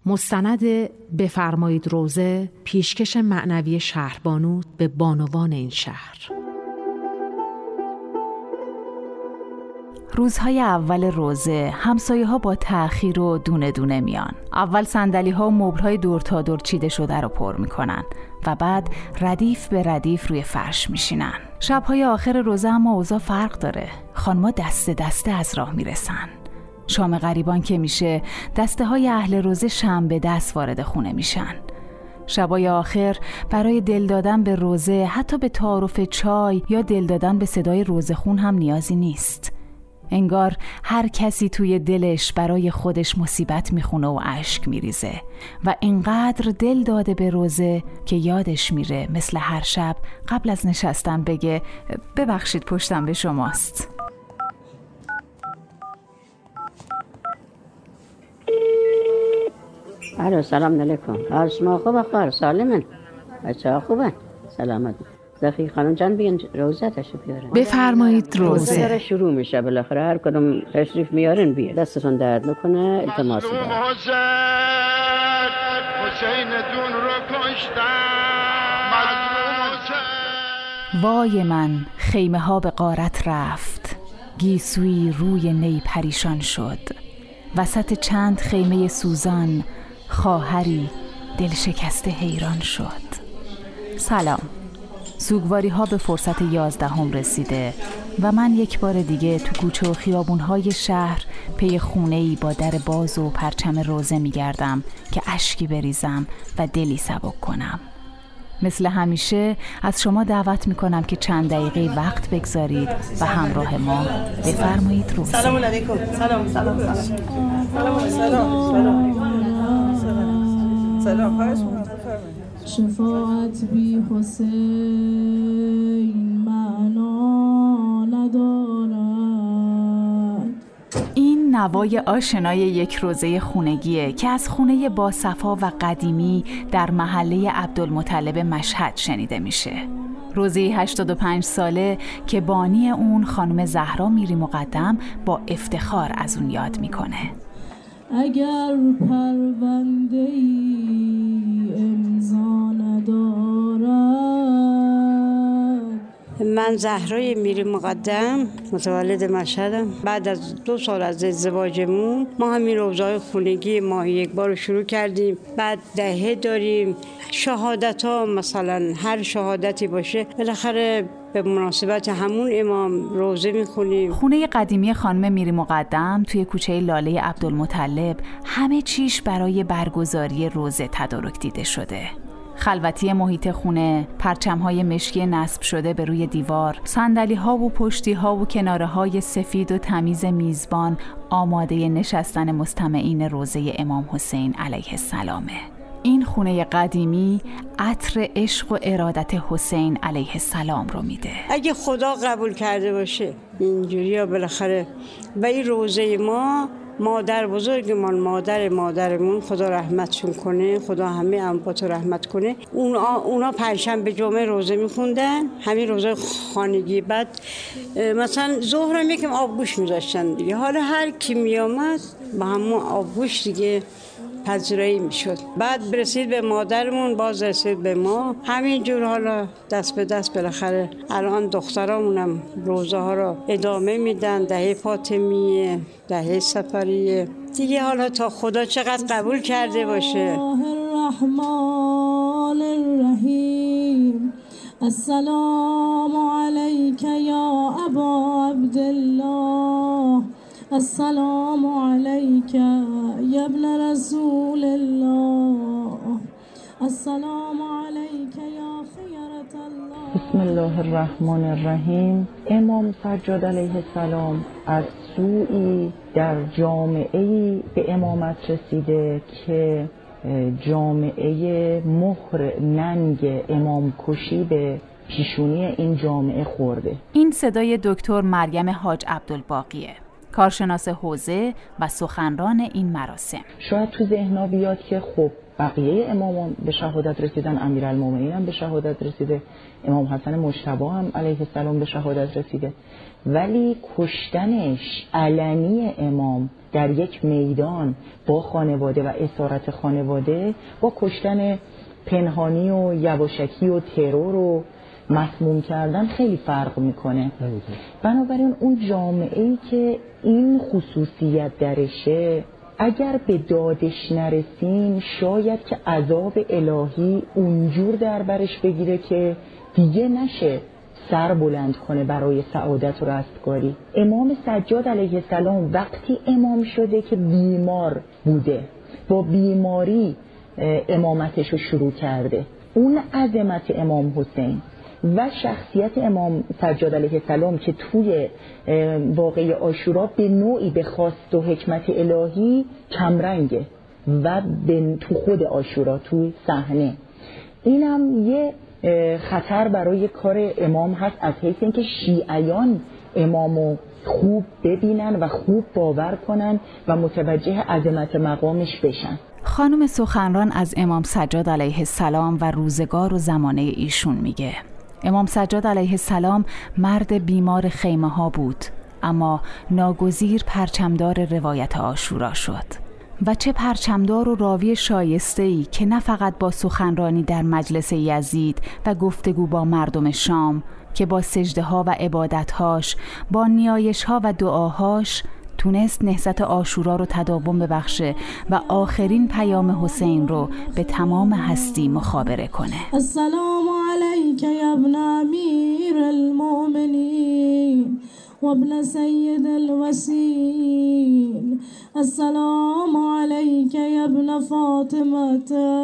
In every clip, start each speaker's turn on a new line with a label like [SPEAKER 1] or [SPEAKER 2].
[SPEAKER 1] مستند بفرمایید روزه، پیشکش معنوی شهربانو به بانوان این شهر.
[SPEAKER 2] روزهای اول روزه همسایه ها با تأخیر و دونه دونه میان. اول صندلی ها و مبل های دور تا دور چیده شده رو پر میکنن و بعد ردیف به ردیف روی فرش میشینن. شبهای آخر روزه اما اوضاع فرق داره. خانما دسته دسته از راه میرسن. شام غریبان که میشه، دسته های اهل روزه شم به دست وارد خونه میشن. شبای آخر برای دل دادن به روزه حتی به تعارف چای یا دل دادن به صدای روزه خون هم نیازی نیست. انگار هر کسی توی دلش برای خودش مصیبت میخونه و اشک میریزه و اینقدر دل داده به روزه که یادش میره مثل هر شب قبل از نشستن بگه ببخشید پشتم به شماست.
[SPEAKER 3] الو سلام علیکم. حال شما خوبه؟ خیر سالمن؟ بچه ها خوبن؟ سلامت. دقیق خانم جان بیان روزه تشریف بیارن.
[SPEAKER 1] بفرمایید روزه
[SPEAKER 3] داره شروع میشه، بالاخره هر کدوم تشریف میارن بیار. دستتون درد نکنه. التماس دارم. حسین دون رو
[SPEAKER 2] کشتن. وای من خیمه ها به غارت رفت، گیسوی روی نی پریشان شد. وسط چند خیمه سوزان خواهری دل شکسته حیران شد. سلام. سوگواری ها به فرصت 11 رسیده و من یک بار دیگه تو کوچه و خیابون های شهر پی خونه‌ای با در باز و پرچم روزه میگردم که اشکی بریزم و دلی سبک کنم. مثل همیشه از شما دعوت میکنم که چند دقیقه وقت بگذارید و همراه ما بفرمایید روزه.
[SPEAKER 4] سلام علیکم. سلام سلام سلام سلام سلام سلام.
[SPEAKER 5] شفاعت بی حسین معنا ندارد.
[SPEAKER 2] این نوای آشنای یک روزه خونگیه که از خونه با صفا و قدیمی در محله عبدالمطلب مشهد شنیده میشه. روزه 85 ساله که بانی اون خانم زهرا میری مقدم با افتخار از اون یاد میکنه.
[SPEAKER 5] اگر پرونده‌ای امضا ندارد.
[SPEAKER 3] من زهرای میری مقدم، متولد مشهدم. بعد از 2 سال از ازدواجمون ما همین روزهای خونگی ماهی یک بار شروع کردیم. بعد دهه داریم. شهادت ها مثلا هر شهادتی باشه بالاخره به مناسبت همون امام روزه میخونیم.
[SPEAKER 2] خونه قدیمی خانم میری مقدم توی کوچه لاله عبدالمطلب همه چیش برای برگزاری روزه تدارک دیده شده. خلوتی محیط خونه، پرچم‌های مشکی نصب شده به روی دیوار، صندلی‌ها و پشتی‌ها و کناره‌های سفید و تمیز میزبان آماده نشستن مستمعین روزه امام حسین علیه السلامه. این خونه قدیمی عطر عشق و ارادت حسین علیه السلام رو میده.
[SPEAKER 3] اگه خدا قبول کرده باشه اینجوری ها بالاخره و این روزه ما مادر بزرگمان، مادرمون خدا رحمتشون کنه، خدا همه انبات رحمت کنه. اونا پنجشنبه جمعه روزه میخوندن، همین روزه خانگی. بعد مثلا ظهر هم یکم آبگوش میذاشتن دیگه. حالا هر کی میامد با همون آبگوش دیگه پذیرایی میشد. بعد برسید به مادرمون، باز رسید به ما. همینجور حالا دست به دست بالاخره الان دخترامونم روزه ها را ادامه میدن. دهه فاطمیه، دهه سفریه دیگه. حالا تا خدا چقدر قبول کرده باشه.
[SPEAKER 5] الرحمن الرحیم. السلام علیک یا ابا عبدالله. السلام علیک یا ابن رسول الله. السلام علیک یا خیرة الله.
[SPEAKER 6] بسم الله الرحمن الرحیم. امام سجاد علیه السلام از سوئی در جامعه‌ای به امامت رسیده که جامعه مهر ننگ امام کشی به پیشونی این جامعه خورده.
[SPEAKER 2] این صدای دکتر مریم حاج عبدالباقیه، کارشناس حوزه و سخنران این مراسم.
[SPEAKER 6] شاید تو ذهن‌ها بیاد که خب بقیه امامان به شهادت رسیدن، امیرالمومنین هم به شهادت رسیده، امام حسن مجتبی هم علیه السلام به شهادت رسیده، ولی کشتنش علنی امام در یک میدان با خانواده و اسارت خانواده با کشتن پنهانی و یواشکی و ترور و مسموم کردن خیلی فرق میکنه. بنابراین اون جامعه‌ای که این خصوصیت درشه، اگر به دادش نرسیم شاید که عذاب الهی اونجور در برش بگیره که دیگه نشه سر بلند کنه برای سعادت و رستگاری. امام سجاد علیه السلام وقتی امام شده که بیمار بوده، با بیماری امامتش رو شروع کرده. اون عظمت امام حسین و شخصیت امام سجاد علیه السلام که توی واقعه عاشورا به نوعی به خواست و حکمت الهی کمرنگه و تو خود عاشورا توی صحنه، اینم یه خطر برای کار امام هست، از حیث اینکه شیعیان امامو خوب ببینن و خوب باور کنن و متوجه عظمت مقامش بشن.
[SPEAKER 2] خانم سخنران از امام سجاد علیه السلام و روزگار و زمانه ایشون میگه. امام سجاد علیه السلام مرد بیمار خیمه ها بود، اما ناگزیر پرچمدار روایت عاشورا شد. و چه پرچمدار و راوی شایسته‌ای که نه فقط با سخنرانی در مجلس یزید و گفتگو با مردم شام، که با سجده‌ها و عبادت‌هاش، با نیایش‌ها و دعاهاش تونست نهضت عاشورا رو تداوم ببخشه و آخرین پیام حسین رو به تمام هستی مخابره کنه.
[SPEAKER 5] السلام علیک یا ابن امیر المؤمنین و ابن سید الوسیل، السلام علیک یا ابن فاطمه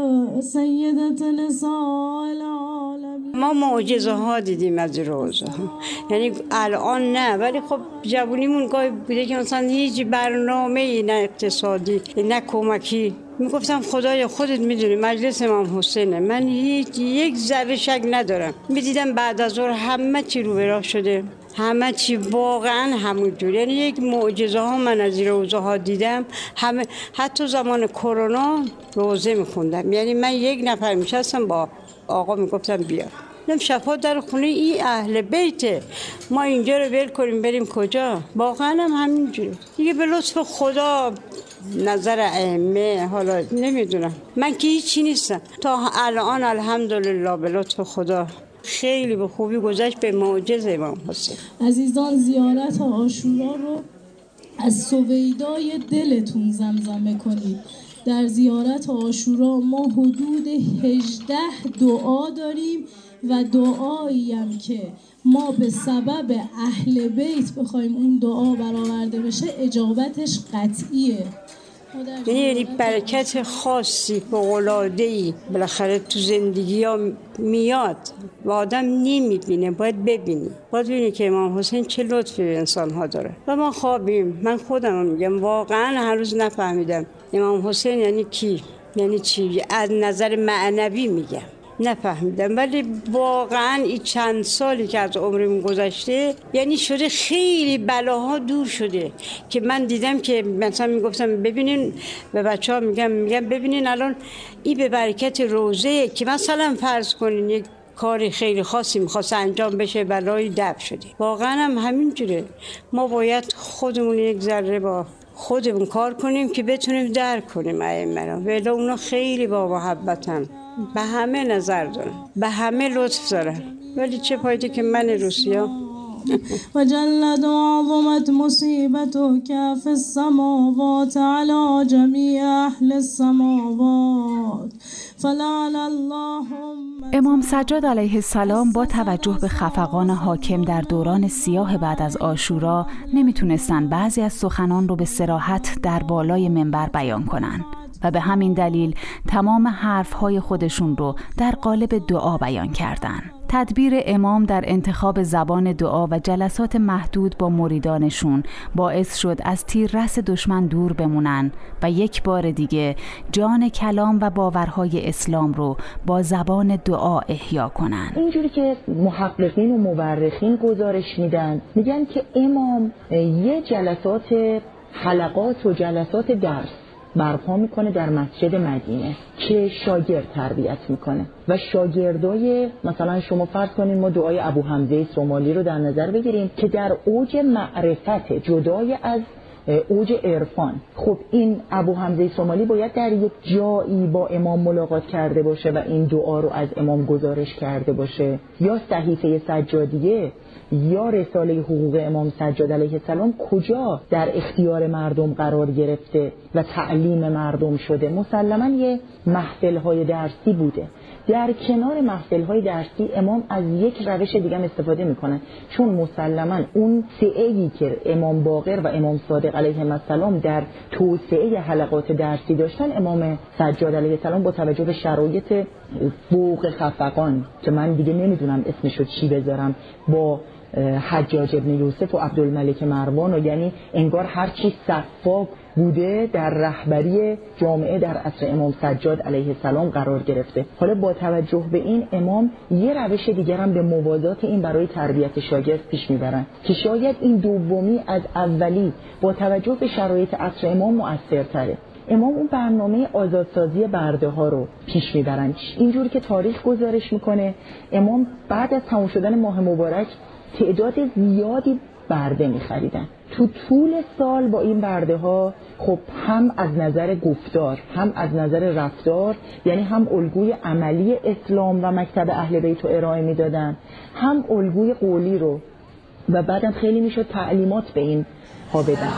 [SPEAKER 5] سیدت نساء العالمین.
[SPEAKER 3] ما معجزه ها دیدیم از روزه ها، یعنی الان نه، ولی خب جوونیمون گاهی بوده که مثلا هیچ برنامه‌ای، نه اقتصادی نه کمکی، میگفتم خدایا خودت میدونی مجلس امام حسینه، من هیچ یک ذره شک ندارم. میدیدم بعد از ظهر همه چی رو به راه شده، همه چی واقعا همونجور، یعنی یک معجزه ها من از این روزه ها دیدم. همه حتی زمان کرونا روزه میخوندم، یعنی من یک نفر میشستم با آقا میگفتم بیا شفا در خونه این اهل بیته، ما اینجا رو ول کنیم بریم کجا؟ واقعا هم همینجوره دیگه، به لطف خدا، نظر ائمه، حالا نمیدونم، من که هیچی نیستم تا الان الحمدلله به لطف خدا خیلی به خوبی گذشت به معجزه امام حسین.
[SPEAKER 5] عزیزان زیارت عاشورا رو از سویدای دلتون زمزمه کنید. در زیارت عاشورا ما حدود 18 دعا داریم و دعایی هم که ما به سبب اهل بیت بخوایم اون دعا برآورده بشه اجابتش قطعیه.
[SPEAKER 3] یعنی برکت خاصی فوق‌العاده‌ای بالاخره تو زندگی ها میاد و آدم نمیبینه، باید ببینی که امام حسین چه لطفی به انسان ها داره. و ما خوابیم، من خودم میگم واقعا هر روز نفهمیدم امام حسین یعنی کی، یعنی چی، از نظر معنوی میگم نفهمیدم، ولی واقعا این چند سالی که از عمرم گذشته یعنی شده خیلی بلاها دور شده، که من دیدم که مثلا میگفتم ببینین، به بچه‌ها میگم ببینین الان این به برکت روزه که مثلا فرض کنین یک کاری خیلی خاصی میخواست انجام بشه بلایی دفع شده. واقعا هم همینجوره، ما باید خودمون یک ذره با خودمون کار کنیم که بتونیم درک کنیم ائمه را، ولی اونا خیلی با محبتن، به همه نظر دارن، به همه لطف دارن، ولی چه فایده که من روسیا
[SPEAKER 5] و جلد و عظمت مصیبتو که فی السماوات علی جمیع اهل السماوات فلعن اللهم.
[SPEAKER 2] امام سجاد علیه السلام با توجه به خفقان حاکم در دوران سیاه بعد از عاشورا نمیتونستن بعضی از سخنان رو به صراحت در بالای منبر بیان کنن و به همین دلیل تمام حرفهای خودشون رو در قالب دعا بیان کردن. تدبیر امام در انتخاب زبان دعا و جلسات محدود با مریدانشون باعث شد از تیررس دشمن دور بمونن و یک بار دیگه جان کلام و باورهای اسلام رو با زبان دعا احیا کنن.
[SPEAKER 6] اینجوری که محققین و مورخین گزارش میدن، میگن که امام یه جلسات حلقات و جلسات درس برپا میکنه در مسجد مدینه که شاگرد تربیت میکنه و شاگردای مثلا شما فرض کنین ما دعای ابو حمزه سومالی رو در نظر بگیریم که در اوج معرفت جدای از اوج عرفان. خب این ابو حمزه سومالی باید در یک جایی با امام ملاقات کرده باشه و این دعا رو از امام گزارش کرده باشه، یا صحیفه سجادیه یا رساله حقوق امام سجاد علیه السلام کجا در اختیار مردم قرار گرفته و تعلیم مردم شده؟ مسلماً یه محفل‌های درسی بوده. در کنار محفل‌های درسی امام از یک روش دیگه استفاده میکنن، چون مسلماً اون سعیی که امام باقر و امام صادق علیهم السلام در توسعه حلقات درسی داشتن، امام سجاد علیه السلام با توجه به شرایط فوق خفقان که من دیگه نمیدونم اسمشو چی بذارم، با حجاج ابن یوسف و عبدالملک مروان، و یعنی انگار هر چی صفاق بوده در رهبری جامعه در عصر امام سجاد علیه السلام قرار گرفته. حالا با توجه به این امام یه روش دیگر هم به موازات این برای تربیت شاگرد پیش میبرن که شاید این دومی از اولی با توجه به شرایط عصر امام مؤثرتره. امام اون برنامه آزادسازی برده ها رو پیش میبرن. اینجوری که تاریخ گزارش میکنه امام بعد از تمام شدن ماه مبارک تعداد زیادی برده می‌خریدن. تو طول سال با این برده ها خب هم از نظر گفتار هم از نظر رفتار، یعنی هم الگوی عملی اسلام و مکتب اهل بیت رو ارائه میدادن، هم الگوی قولی رو، و بعدم خیلی میشد تعلیمات به این ها بدن.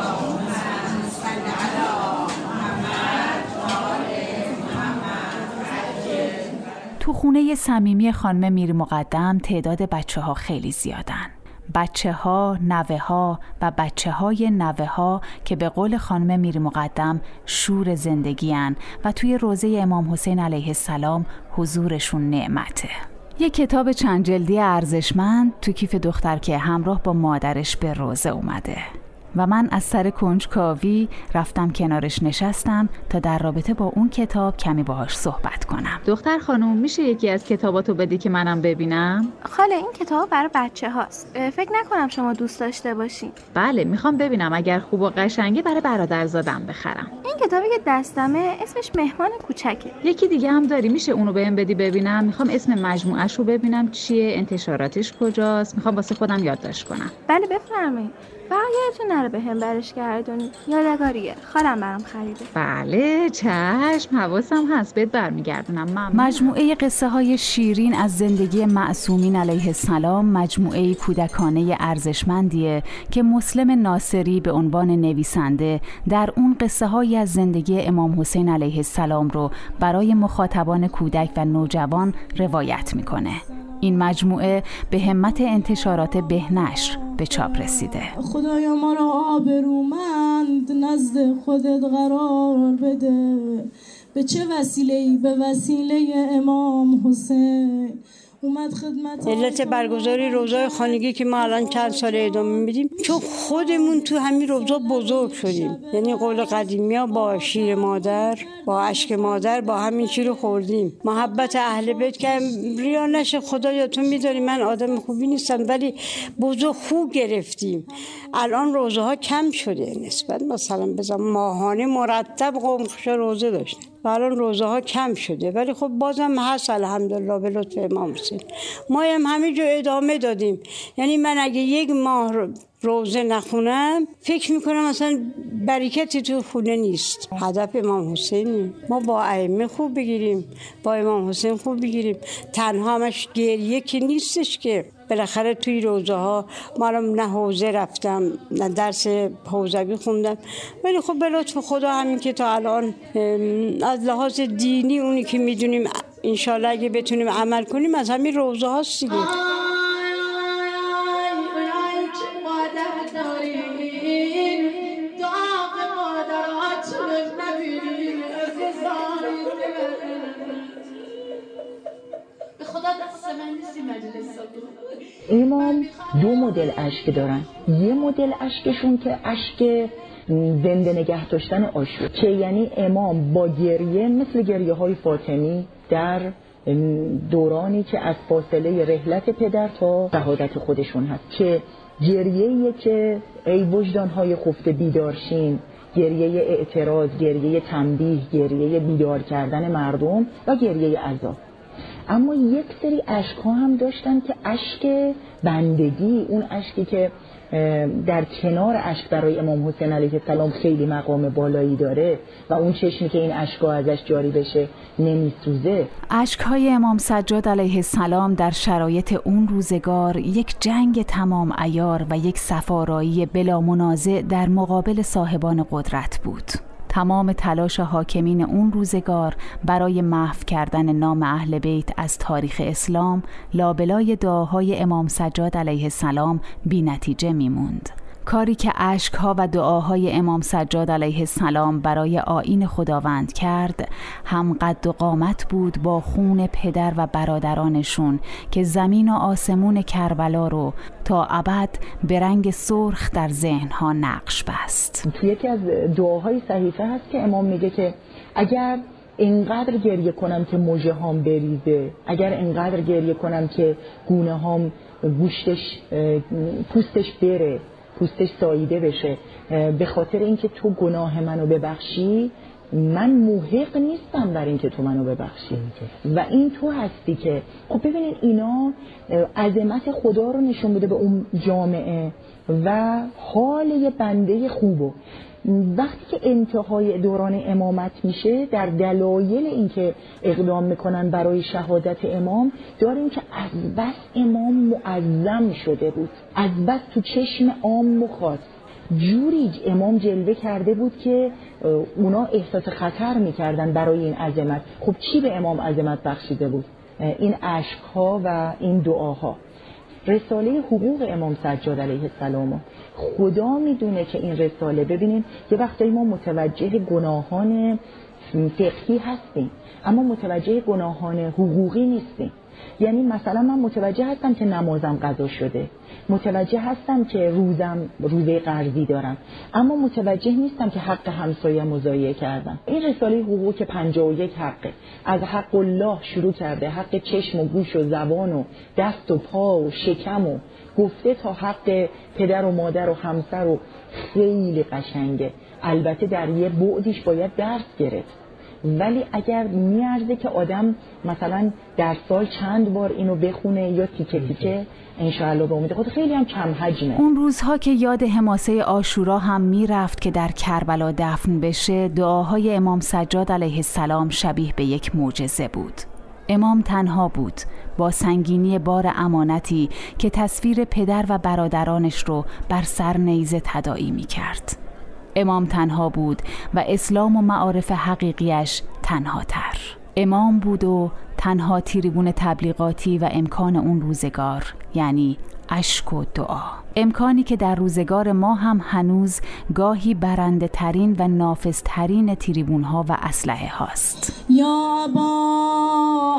[SPEAKER 2] تو خونه صمیمی خانم میر مقدم تعداد بچه‌ها خیلی زیادن. بچه‌ها، نوه‌ها و بچه‌های نوه‌ها که به قول خانم میر مقدم شور زندگی‌ان و توی روضه امام حسین علیه السلام حضورشون نعمته. یه کتاب چند جلدی ارزشمند تو کیف دختر که همراه با مادرش به روضه اومده و من از سر کنجکاوی رفتم کنارش نشستم تا در رابطه با اون کتاب کمی باهاش صحبت کنم.
[SPEAKER 7] دختر خانم میشه یکی از کتاباتو بدی که منم ببینم؟
[SPEAKER 8] خاله این کتاب برای بچه هاست، فکر نکنم شما دوست داشته باشین.
[SPEAKER 7] بله میخوام ببینم، اگر خوب و قشنگه برای برادرزادم بخرم.
[SPEAKER 8] این کتابی که دستمه اسمش مهمان کوچکه.
[SPEAKER 7] یکی دیگه هم داری، میشه اونو بهم بدی ببینم؟ میخوام اسم مجموعه‌ش رو ببینم چیه، انتشاراتش کجاست، میخوام واسه خودم یادداشت کنم.
[SPEAKER 8] بله بفرمایید. فقط یادتون نره بهم برش گردونید، یادگاریه، خالم برام خریده.
[SPEAKER 7] بله چشم، حواسم هست، بهت برمیگردونم. ممنون.
[SPEAKER 2] مجموعه قصه های شیرین از زندگی معصومین علیه السلام مجموعه کودکانه ارزشمندیه که مسلم ناصری به عنوان نویسنده در اون قصه هایی از زندگی امام حسین علیه السلام رو برای مخاطبان کودک و نوجوان روایت میکنه. این مجموعه به همت انتشارات بهنشر به چاپ رسیده.
[SPEAKER 5] خدایا ما را آبرومند نزد خودت قرار بده، به چه وسیله‌ای؟ به وسیله امام حسین اومد خدمت.
[SPEAKER 3] علت برگزاری روزای خانگی که ما الان چند سال ادامه میدیم چون خودمون تو همین روزا بزرگ شدیم، یعنی قول قدیمی‌ها با شیر مادر، با اشک مادر، با همین چیز رو خوردیم. محبت اهل بیت که ریا نشه، خدایا تو می‌دونی من آدم خوبی نیستم ولی بزرگ خوب گرفتیم. الان روزها کم شده نسبت مثلا بزن ماهانه مرتب قمخش روزه داشتن و الان روزها کم شده، ولی خب بازم هست الحمدلله به لطف امام حسین. ما هم همینجور ادامه دادیم، یعنی من اگه یک ماه روزه نخونم فکر میکنم مثلا برکتی تو خونه نیست. هدف امام حسینی، ما با ائمه خوب بگیریم، با امام حسین خوب بگیریم. تنها همش گریه که نیستش که بالاخره توی روزه ها ما نه حوزه رفتم نه درس حوزوی خوندم، ولی خب به لطف خدا همین که تا الان از لحاظ دینی اونی که میدونیم انشالله اگه بتونیم عمل کنیم از همین روزه هاست دیگه.
[SPEAKER 6] امام دو مدل اشک دارن. یه مدل اشکشون که اشک زنده نگه داشتن آشور، که یعنی امام با گریه مثل گریه های فاطمی در دورانی که از فاصله رحلت پدر تا شهادت خودشون هست، که گریه‌ای که ای وجدان‌های خفته بیدارشین، گریه اعتراض، گریه تنبیه، گریه بیدار کردن مردم و گریه عذاب. اما یک سری اشک‌ها هم داشتن که اشک بندگی، اون اشکی که در کنار اشک برای امام حسین علیه السلام خیلی مقام بالایی داره و اون چشمی که این اشک‌ها ازش جاری بشه نمیسوزه.
[SPEAKER 2] اشک‌های امام سجاد علیه السلام در شرایط اون روزگار یک جنگ تمام عیار و یک صفارایی بلا منازع در مقابل صاحبان قدرت بود. تمام تلاش حاکمین اون روزگار برای محو کردن نام اهل بیت از تاریخ اسلام لابلای دعاهای امام سجاد علیه السلام بی نتیجه میموند. کاری که اشک‌ها و دعاهای امام سجاد علیه السلام برای آیین خداوند کرد هم قد و قامت بود با خون پدر و برادرانشون که زمین و آسمون کربلا رو تا ابد به رنگ سرخ در ذهنها نقش بست.
[SPEAKER 6] توی یکی از دعاهای صحیفه هست که امام میگه که اگر اینقدر گریه کنم که مژه هام بریزه، اگر اینقدر گریه کنم که گونه هام پوستش بره، پوستش ساییده بشه، به خاطر اینکه تو گناه منو ببخشی، من موهق نیستم بر اینکه تو منو ببخشی و این تو هستی که. خب ببینید اینا عظمت خدا رو نشون بده به اون جامعه و حال یه بنده خوبو. وقتی که انتهای دوران امامت میشه، در دلایل اینکه اقدام میکنن برای شهادت امام داریم که از بس امام معظم شده بود، از بس تو چشم عام خاص جوری امام جلوه کرده بود که اونا احساس خطر میکردن برای این عظمت. خب چی به امام عظمت بخشیده بود؟ این اشک‌ها و این دعاها. رساله حقوق امام سجاد علیه السلام، خدا میدونه که این رساله، ببینین یه وقتایی ما متوجه گناهان فقهی هستیم اما متوجه گناهان حقوقی نیستیم. یعنی مثلا من متوجه هستم که نمازم قضا شده، متوجه هستم که روزه قرضی دارم، اما متوجه نیستم که حق همسایه‌مو ضایع کردم. این رساله حقوق که 51 حقه، از حق الله شروع کرده، حق چشم و گوش و زبان و دست و پا و شکم و گفته تا حق پدر و مادر و همسر و خیلی قشنگه. البته در یه بعدیش باید درس گرفت، ولی اگر میارزه که آدم مثلا در سال چند بار اینو بخونه یا تیکه تیکه، انشاءالله به امید خود خیلی هم کم حجمه.
[SPEAKER 2] اون روزها که یاد حماسه عاشورا هم میرفت که در کربلا دفن بشه، دعاهای امام سجاد علیه السلام شبیه به یک معجزه بود. امام تنها بود با سنگینی بار امانتی که تصویر پدر و برادرانش رو بر سر نیزه تداعی میکرد. امام تنها بود و اسلام و معارف حقیقیش تنها تر. امام بود و تنها تریبون تبلیغاتی و امکان اون روزگار، یعنی اشک و دعا. امکانی که در روزگار ما هم هنوز گاهی برنده ترین و نافذ ترین تریبون ها و اسلحه هاست.
[SPEAKER 5] یا ابا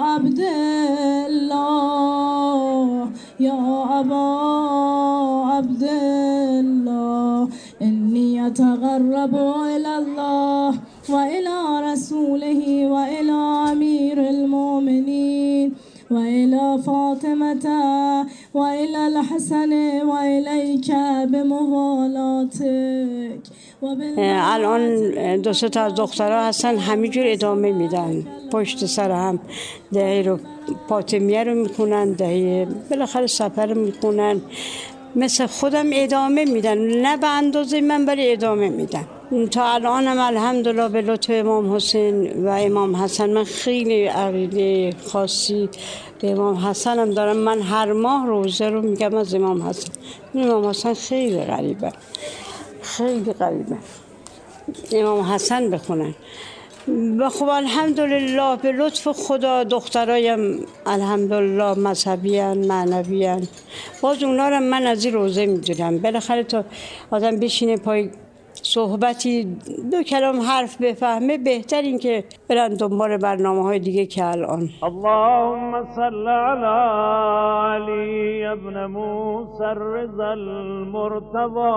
[SPEAKER 5] عبدالله، یا ابا عبدالله، انی اتقرب الی الله و الی رسوله و الی امیر المؤمنین و الی فاطمه و الی الحسن و الیک بموالاتک.
[SPEAKER 3] الان دو سه تا از دخترها هستن همینجور ادامه میدن، پشت سر هم دهه رو فاطمیه رو میخونن، دهه بالاخره سفر رو میخونن، مثل خودم ادامه میدن، نه به اندازه من ولی ادامه میدن. تا الانم الحمدلله به لطف امام حسین و امام حسن من خیلی عقیده خاصی به امام حسن هم دارم. من هر ماه روزه رو میگم از امام حسن. امام حسن خیلی غریبه، خیلی غریبه. امام حسن بخونن و خب الحمدلله به لطف خدا دخترایم الحمدلله مذهبیان، معنویان. باز اونا رو من از این روزه میدونم. بالاخره تا آدم بشینه پای صحبتی 2 کلام حرف بفهمه بهتر این که برن دنبال برنامه‌های دیگه که الان.
[SPEAKER 9] اللهم صل علی علی ابن موسی الرضا المرتضی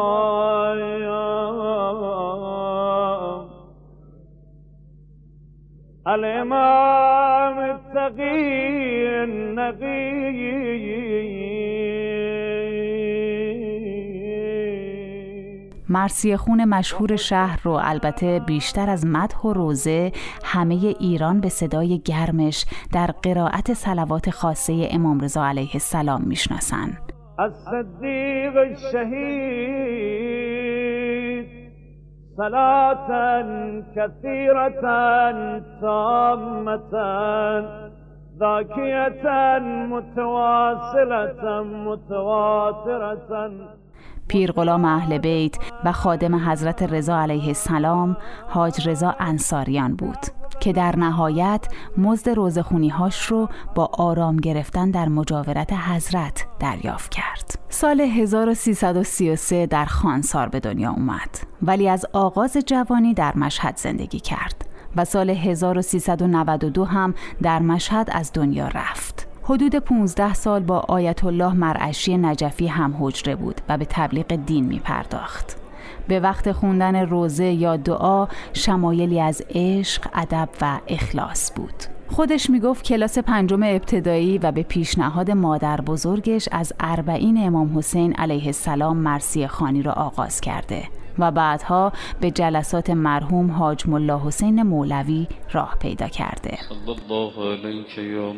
[SPEAKER 9] الامام التقی النقی.
[SPEAKER 2] مرثیه خون مشهور شهر رو البته بیشتر از مدح و روزه همه ایران به صدای گرمش در قرائت صلوات خاصه امام رضا علیه السلام میشناسن.
[SPEAKER 9] الصدیق الشهید صلاة كثيرة تامة ذاكية متواصلة متواترة.
[SPEAKER 2] پیر غلام اهل بیت و خادم حضرت رضا علیه السلام حاج رضا انصاریان بود که در نهایت مزد روزخونی‌هاش رو با آرام گرفتن در مجاورت حضرت دریافت کرد. سال 1333 در خانسار به دنیا اومد، ولی از آغاز جوانی در مشهد زندگی کرد و سال 1392 هم در مشهد از دنیا رفت. حدود 15 سال با آیت الله مرعشی نجفی هم حجره بود و به تبلیغ دین می پرداخت. به وقت خوندن روزه یا دعا شمایلی از عشق، ادب و اخلاص بود. خودش می گفت کلاس 5 ابتدایی و به پیشنهاد مادر بزرگش از 40 امام حسین علیه السلام مرثیه خوانی را آغاز کرده و بعدها به جلسات مرحوم حاج ملا حسین مولوی راه پیدا کرده.
[SPEAKER 10] صلی الله علیک یا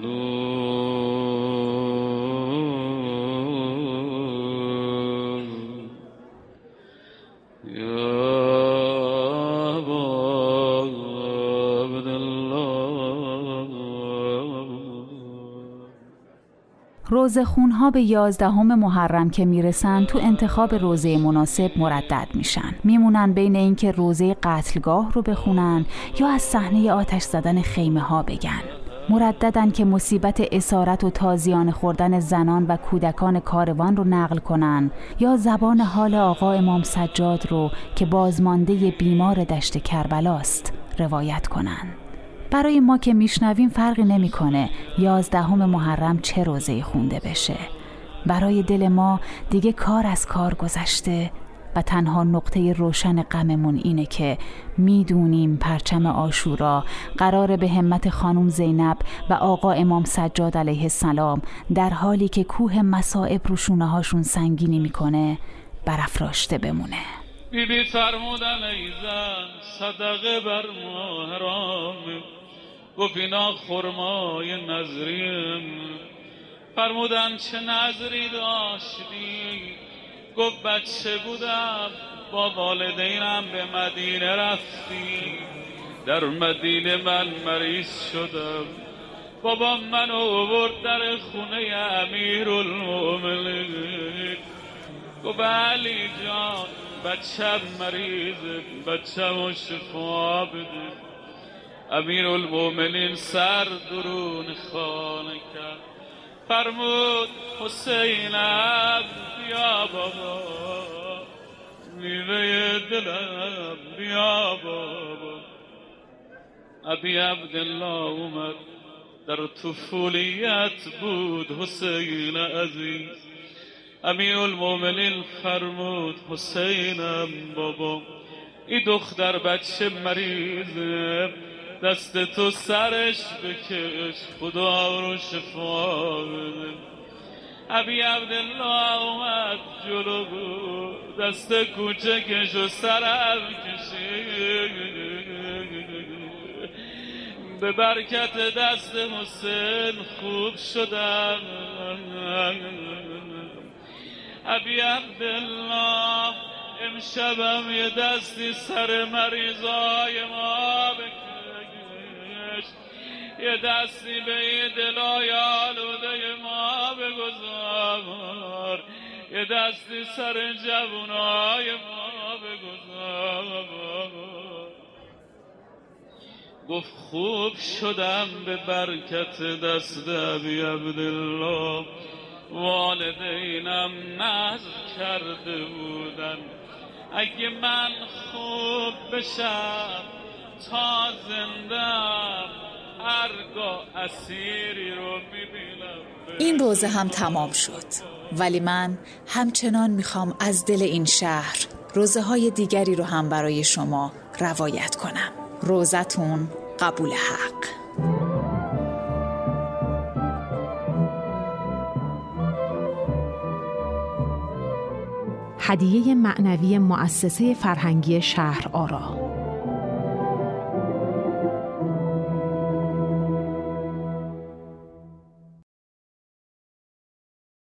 [SPEAKER 10] مظلوم یا
[SPEAKER 2] روزه خونها به 11 محرم که میرسن تو انتخاب روزه مناسب مردد میشن. میمونن بین اینکه روزه قتلگاه رو بخونن یا از صحنه آتش زدن خیمه ها بگن. مرددن که مصیبت اسارت و تازیانه خوردن زنان و کودکان کاروان رو نقل کنن یا زبان حال آقا امام سجاد رو که بازمانده بیمار دشت کربلاست روایت کنن. برای ما که میشنویم فرقی نمیکنه 11 محرم چه روزه‌ای خونده بشه. برای دل ما دیگه کار از کار گذشته و تنها نقطه روشن غممون اینه که میدونیم پرچم عاشورا قراره به همت خانم زینب و آقا امام سجاد علیه السلام در حالی که کوه مصائب رو شونه هاشون سنگینی میکنه برافراشته بمونه.
[SPEAKER 10] بیبی فرمودن ای زن صدقه بر ما حرامه، گفت اینا خرمای نظریم. فرمودن چه نظری داشتی؟ گفت بچه بودم با والدینم به مدینه رفتی، در مدینه من مریض شدم، بابا منو آورد در خونه امیرالمومنین. گفت علی جان بچم مریضه، بچه‌مو شفا بده. امیرالمومنین سر درون خانه کرد، فرمود حسینم بیا بابا، میوه دلم بیا بابا. ابی عبدالله اومد، در طفولیت بود حسین عزیز. امیرالمومنین فرمود حسینم بابا، این دختر بچه مریضه، دست تو سرش بکش خدا رو شفا بده. ابی عبدالله اومد جلو بود، دست کوچکش و سرم کشید، به برکت دست حسین خوب شدم. ابی عبدالله امشبم یه دستی سر مریضای ما بکش، یه دستی به این دلای آلوده ما بگذار، یه دستی سر جوانای ما بگذار. گفت خوب شدم به برکت دست ابی عبدالله. والدینم نذر کرده بودن اگه من خوب بشم تا زندم هرگاه اسیری رو میبینم.
[SPEAKER 2] این روزه هم تمام شد، ولی من همچنان میخوام از دل این شهر روزه های دیگری رو هم برای شما روایت کنم. روزتون قبول حق.
[SPEAKER 1] هدیه معنوی مؤسسه فرهنگی شهر آرا.